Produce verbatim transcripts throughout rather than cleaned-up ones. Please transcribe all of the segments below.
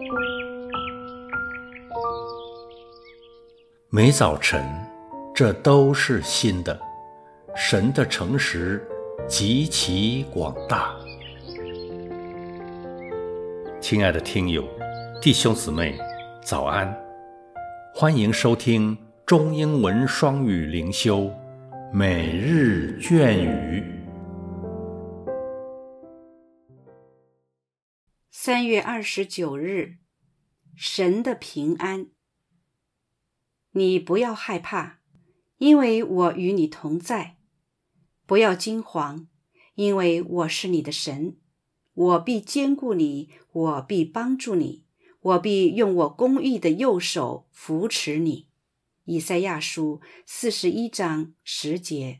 每早晨，这都是新的。神的诚实极其广大。亲爱的听友、弟兄姊妹，早安！欢迎收听中英文双语灵修每日隽语。 三月二十九日，神的平安。你不要害怕，因为我与你同在；不要惊惶，因为我是你的神。我必坚固你，我必帮助你，我必用我公义的右手扶持你。以赛亚书四十一章十节。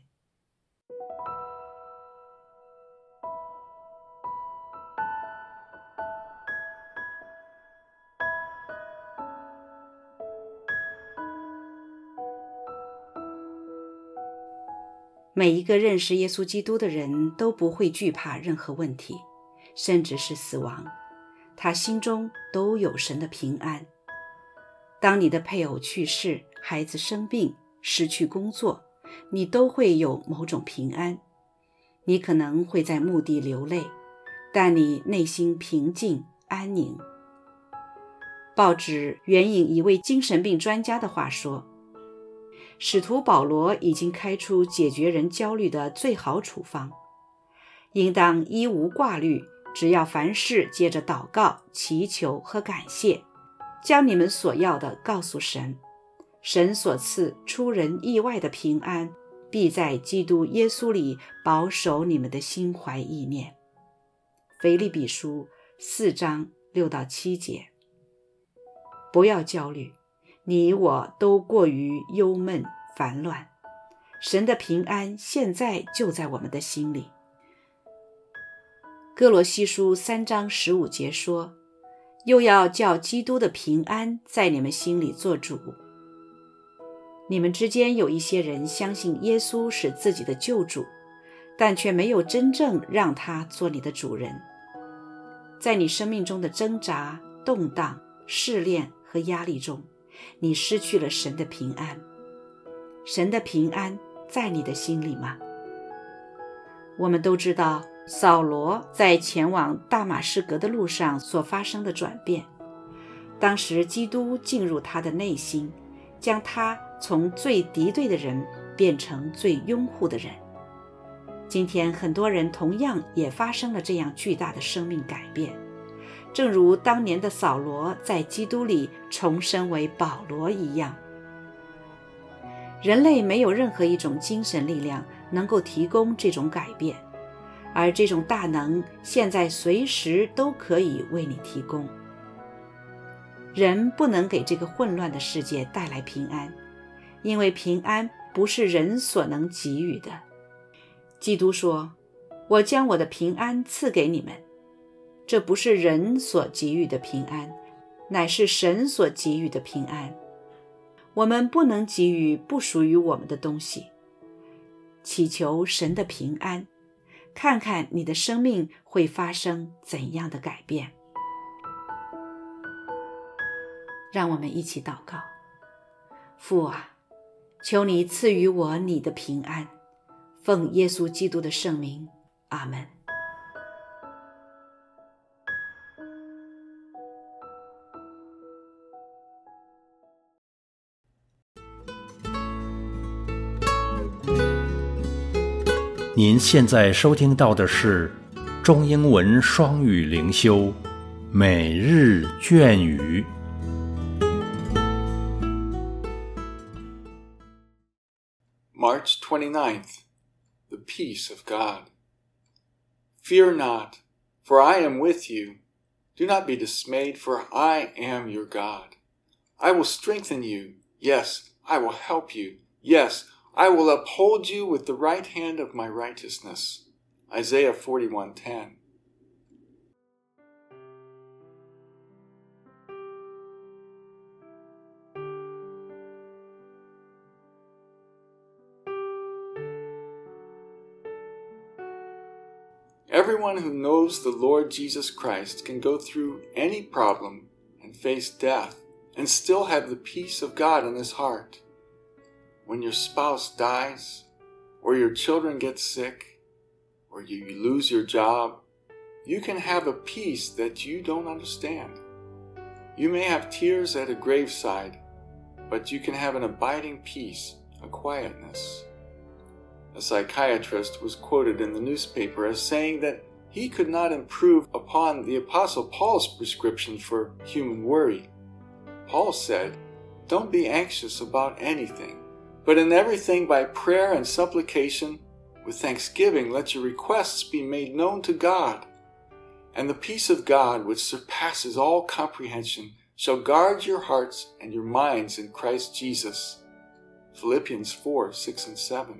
每一个认识耶稣基督的人都不会惧怕任何问题，甚至是死亡。他心中都有神的平安。当你的配偶去世，孩子生病，失去工作，你都会有某种平安。你可能会在墓地流泪，但你内心平静安宁。报纸援引一位精神病专家的话说，使徒保罗已经开出解决人焦虑的最好处方，应当一无挂虑，只要凡事借着祷告、祈求和感谢，将你们所要的告诉神。神所赐出人意外的平安，必在基督耶稣里保守你们的心怀意念。腓立比书四章六到七节。不要焦虑，你我都过于忧闷烦乱，神的平安现在就在我们的心里。哥罗西书三章十五节说，又要叫基督的平安在你们心里做主。你们之间有一些人相信耶稣是自己的救主，但却没有真正让他做你的主人。在你生命中的挣扎、动荡、试炼和压力中，你失去了神的平安。神的平安在你的心里吗？我们都知道扫罗在前往大马士革的路上所发生的转变。当时基督进入他的内心，将他从最敌对的人变成最拥护的人。今天很多人同样也发生了这样巨大的生命改变，正如当年的扫罗在基督里重生为保罗一样。人类没有任何一种精神力量能够提供这种改变，而这种大能现在随时都可以为你提供。人不能给这个混乱的世界带来平安，因为平安不是人所能给予的。基督说，我将我的平安赐给你们。这不是人所给予的平安，乃是神所给予的平安。我们不能给予不属于我们的东西。祈求神的平安，看看你的生命会发生怎样的改变。让我们一起祷告。父啊，求你赐予我你的平安，奉耶稣基督的圣名，阿们。 您现在收听到的是中英文双语灵修每日隽语。 March twenty-ninth, the peace of God. Fear not, for I am with you. Do not be dismayed, for I am your God. I will strengthen you. Yes, I will help you. Yes, I will uphold you with the right hand of my righteousness. Isaiah forty-one ten. Everyone who knows the Lord Jesus Christ can go through any problem and face death and still have the peace of God in his heart. When your spouse dies, or your children get sick, or you lose your job, you can have a peace that you don't understand. You may have tears at a graveside, but you can have an abiding peace, a quietness. A psychiatrist was quoted in the newspaper as saying that he could not improve upon the Apostle Paul's prescription for human worry. Paul said, "Don't be anxious about anything, but in everything by prayer and supplication, with thanksgiving let your requests be made known to God. And the peace of God, which surpasses all comprehension, shall guard your hearts and your minds in Christ Jesus." Philippians four, six and seven.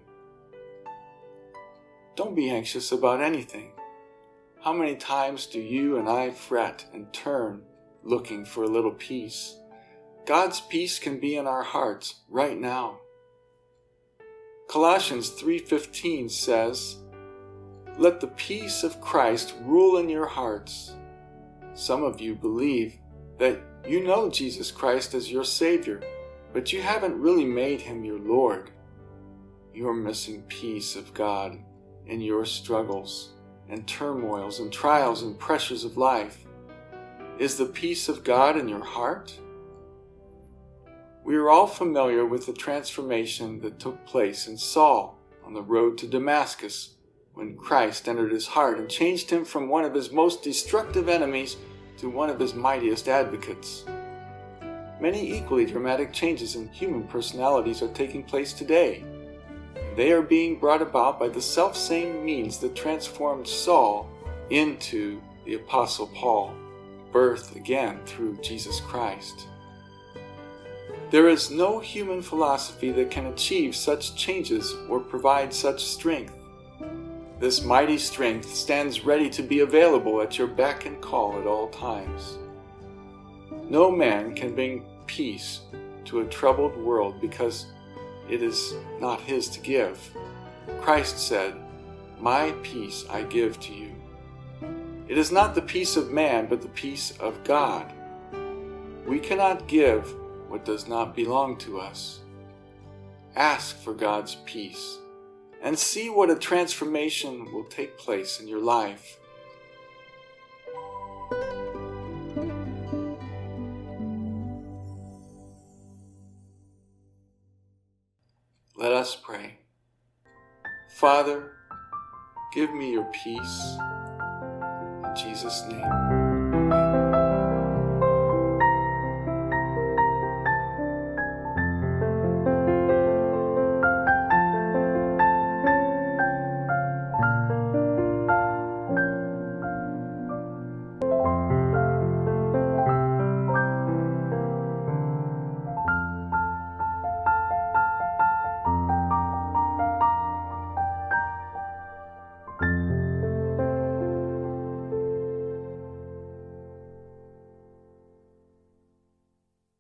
Don't be anxious about anything. How many times do you and I fret and turn looking for a little peace? God's peace can be in our hearts right now. Colossians three fifteen says, "Let the peace of Christ rule in your hearts." Some of you believe that you know Jesus Christ as your Savior, but you haven't really made him your Lord. You're missing peace of God in your struggles and turmoils and trials and pressures of life. Is the peace of God in your heart? We are all familiar with the transformation that took place in Saul on the road to Damascus when Christ entered his heart and changed him from one of his most destructive enemies to one of his mightiest advocates. Many equally dramatic changes in human personalities are taking place today. They are being brought about by the selfsame means that transformed Saul into the Apostle Paul, birthed again through Jesus Christ. There is no human philosophy that can achieve such changes or provide such strength. This mighty strength stands ready to be available at your beck and call at all times. No man can bring peace to a troubled world because it is not his to give. Christ said, "My peace I give to you." It is not the peace of man, but the peace of God. We cannot give what does not belong to us. Ask for God's peace and see what a transformation will take place in your life. Let us pray. Father, give me your peace. In Jesus' name.